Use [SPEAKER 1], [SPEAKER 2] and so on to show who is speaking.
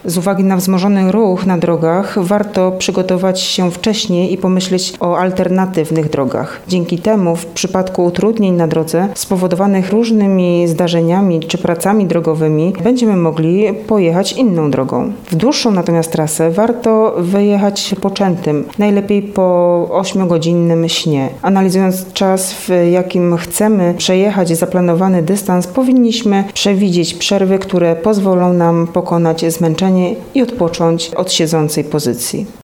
[SPEAKER 1] Z uwagi na wzmożony ruch na drogach warto przygotować się wcześniej i pomyśleć o alternatywnych drogach. Dzięki temu w przypadku utrudnień na drodze spowodowanych różnymi zdarzeniami czy pracami drogowymi będziemy mogli pojechać inną drogą. W dłuższą natomiast trasę warto wyjechać poczętym, najlepiej po 8-godzinnym śnie. Analizując czas, w jakim chcemy przejechać zaplanowany dystans, powinniśmy przewidzieć przerwy, które pozwolą nam pokonać zmęczenie i odpocząć od siedzącej pozycji.